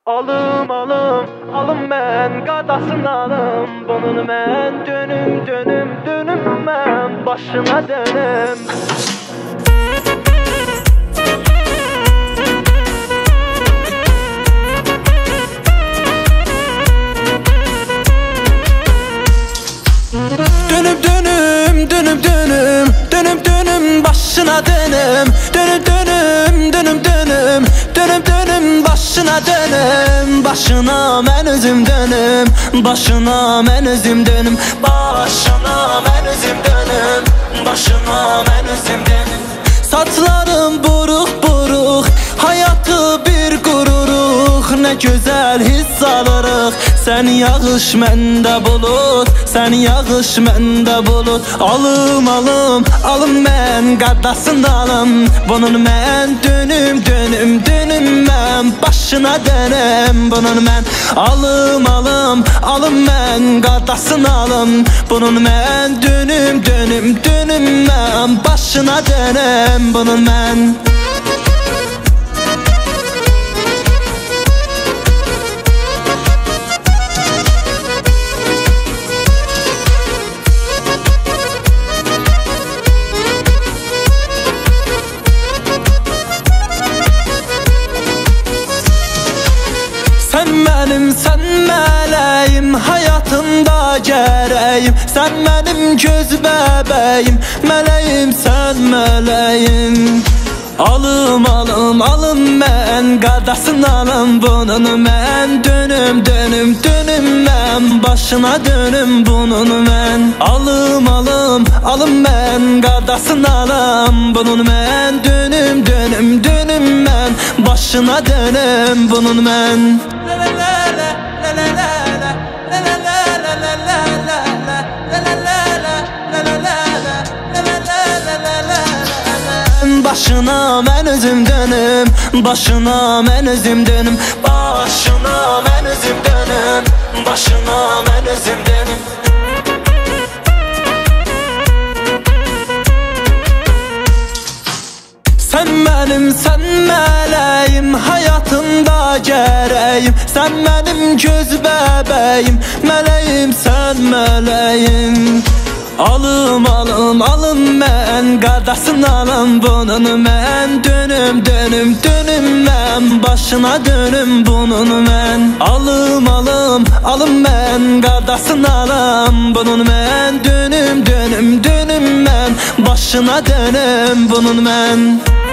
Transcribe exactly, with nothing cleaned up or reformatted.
Alım alım, alım ben qadasın alım. Bunun mən dönüm dönüm dönüm mən başına dönüm. Dönüm dönüm dönüm dönüm dönüm dönüm başına dönüm. Dönüm dönüm dönüm dönüm dönüm dönüm başına dönüm. Başına mən özüm dönüm. Başına mən özüm dönüm. Başına mən özüm dönüm. Başına mən özüm dönüm. Saçlarım buruk buruk, hayatı bir qururuq. Ne güzel his alırıq. Sen yağış məndə bulut, sen yağış məndə bulut. Alım alım, alım mən qadasın alım. Bunun mən dönüm dönüm dönüm mən başına dönüm. Bunun mən alım alım, alım mən qadasın alım. Bunun mən dönüm dönüm dönüm mən başına dönüm. Bunun mən Sen benim, sen mələyim, hayatımda gərəyim. Sen benim göz bəbəyim, mələyim, sen mələyim. Alım alım alım mən qadasın alım. Bunun mən dönüm dönüm dönüm mən başına dönüm. Bunun mən alım alım alım mən qadasın alım. Bunun mən dönüm dönüm dönüm mən başına dönüm. Bunun mən Başına mən özüm dönüm. Başına mən özüm dönüm. Başına mən özüm dönüm. Başına mən özüm dönüm. Sen benim, sen mələyim, hayatımda gərəyim. Sen benim göz bəbəyim, mələyim, sen mələyim. Alım alım alım mən qadasın alım. Bunun mən dönüm dönüm dönüm mən başına dönüm. Bunun mən alım alım alım mən qadasın alım. Bunun mən dönüm dönüm dönüm mən başına dönüm. Bunun mən